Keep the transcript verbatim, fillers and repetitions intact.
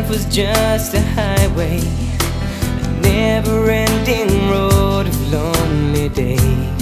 life was just a highway, a never-ending road of lonely days.